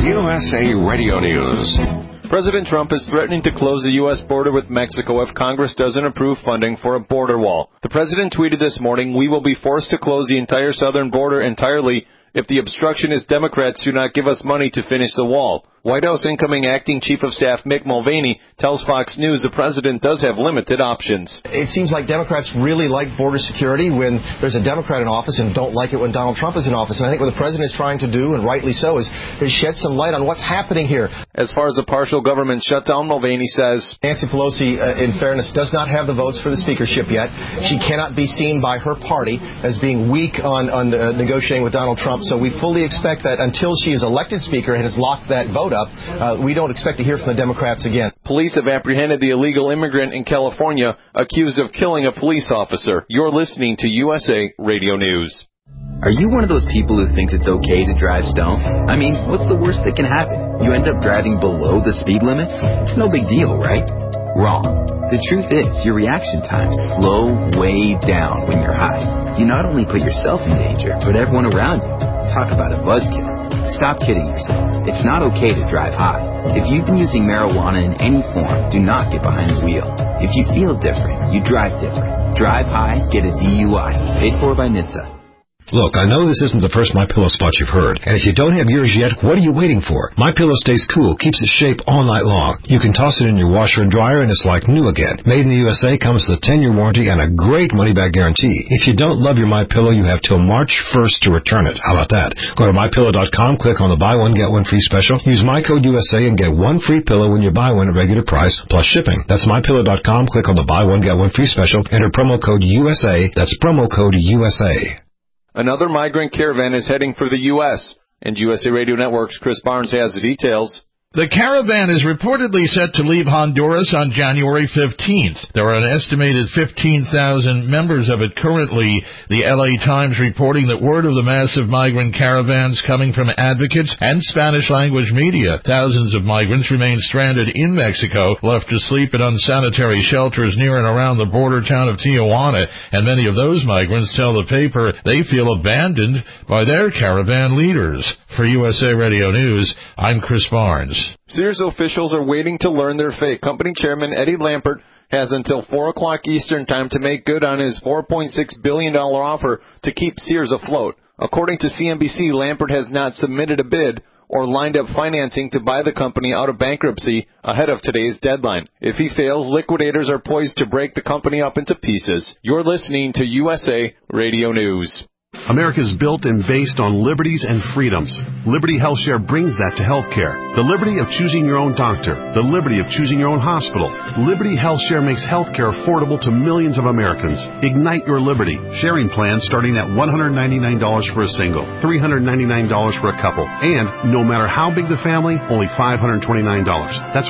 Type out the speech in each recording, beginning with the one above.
USA Radio News. President Trump is threatening to close the U.S. border with Mexico if Congress doesn't approve funding for a border wall. The president tweeted this morning, "We will be forced to close the entire southern border entirely if the obstructionist Democrats do not give us money to finish the wall." White House incoming acting chief of staff Mick Mulvaney tells Fox News the president does have limited options. It seems like Democrats really like border security when there's a Democrat in office and don't like it when Donald Trump is in office. And I think what the president is trying to do, and rightly so, is shed some light on what's happening here. As far as a partial government shutdown, Mulvaney says Nancy Pelosi, in fairness, does not have the votes for the speakership yet. She cannot be seen by her party as being weak on negotiating with Donald Trump. So we fully expect that until she is elected speaker and has locked that vote up, we don't expect to hear from the Democrats again. Police have apprehended the illegal immigrant in California accused of killing a police officer. You're listening to USA Radio News. Are you one of those people who thinks it's okay to drive stoned? I mean, what's the worst that can happen? You end up driving below the speed limit? It's no big deal, right? Wrong. The truth is, your reaction times slow way down when you're high. You not only put yourself in danger, but everyone around you. Talk about a buzzkill. Stop kidding yourself. It's not okay to drive high. If you've been using marijuana in any form, do not get behind the wheel. If you feel different, you drive different. Drive high, get a DUI. Paid for by NHTSA. Look, I know this isn't the first MyPillow spot you've heard, and if you don't have yours yet, what are you waiting for? MyPillow stays cool, keeps its shape all night long. You can toss it in your washer and dryer, and it's like new again. Made in the USA, comes with a 10-year warranty and a great money-back guarantee. If you don't love your MyPillow, you have till March 1st to return it. How about that? Go to MyPillow.com, click on the buy one, get one free special. Use my code USA and get one free pillow when you buy one at regular price, plus shipping. That's MyPillow.com, click on the buy one, get one free special. Enter promo code USA. That's promo code USA. Another migrant caravan is heading for the U.S., and USA Radio Network's Chris Barnes has the details. The caravan is reportedly set to leave Honduras on January 15th. There are an estimated 15,000 members of it currently. The L.A. Times reporting that word of the massive migrant caravans coming from advocates and Spanish-language media. Thousands of migrants remain stranded in Mexico, left to sleep in unsanitary shelters near and around the border town of Tijuana. And many of those migrants tell the paper they feel abandoned by their caravan leaders. For USA Radio News, I'm Chris Barnes. Sears officials are waiting to learn their fate. Company chairman Eddie Lampert has until 4 o'clock Eastern time to make good on his $4.6 billion offer to keep Sears afloat. According to CNBC, Lampert has not submitted a bid or lined up financing to buy the company out of bankruptcy ahead of today's deadline. If he fails, liquidators are poised to break the company up into pieces. You're listening to USA Radio News. America is built and based on liberties and freedoms. Liberty HealthShare brings that to healthcare. The liberty of choosing your own doctor. The liberty of choosing your own hospital. Liberty HealthShare makes healthcare affordable to millions of Americans. Ignite your liberty. Sharing plans starting at $199 for a single, $399 for a couple, and no matter how big the family, only $529. That's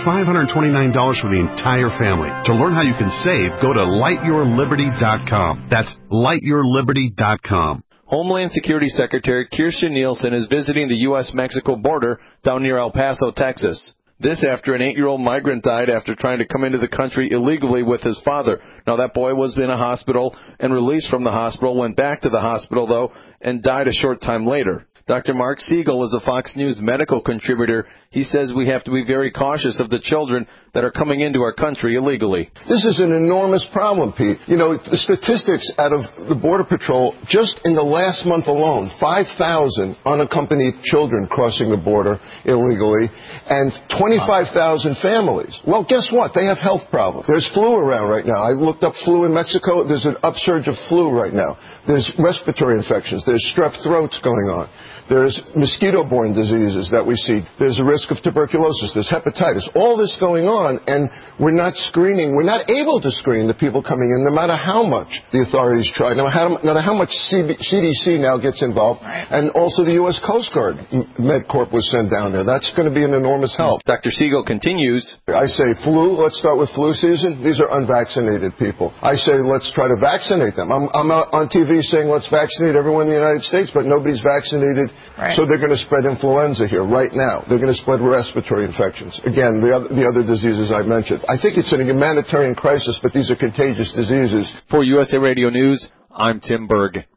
$529 for the entire family. To learn how you can save, go to lightyourliberty.com. That's lightyourliberty.com. Homeland Security Secretary Kirstjen Nielsen is visiting the U.S.-Mexico border down near El Paso, Texas. This after an 8-year-old migrant died after trying to come into the country illegally with his father. Now, that boy was in a hospital and released from the hospital, went back to the hospital, though, and died a short time later. Dr. Mark Siegel is a Fox News medical contributor. He says we have to be very cautious of the children that are coming into our country illegally. This is an enormous problem, Pete. You know, the statistics out of the Border Patrol, just in the last month alone, 5,000 unaccompanied children crossing the border illegally, and 25,000 families. Well, guess what? They have health problems. There's flu around right now. I looked up flu in Mexico. There's an upsurge of flu right now. There's respiratory infections. There's strep throats going on. There's mosquito-borne diseases that we see. There's a risk of tuberculosis. There's hepatitis. All this going on, and we're not screening. We're not able to screen the people coming in, no matter how much the authorities try, no matter how much CDC now gets involved, and also the U.S. Coast Guard MedCorp was sent down there. That's going to be an enormous help. Dr. Siegel continues. I say flu. Let's start with flu season. These are unvaccinated people. I say let's try to vaccinate them. I'm out on TV saying let's vaccinate everyone in the United States, but nobody's vaccinated. Right. So they're going to spread influenza here right now. They're going to spread respiratory infections. Again, the other diseases I mentioned. I think it's a humanitarian crisis, but these are contagious diseases. For USA Radio News, I'm Tim Berg.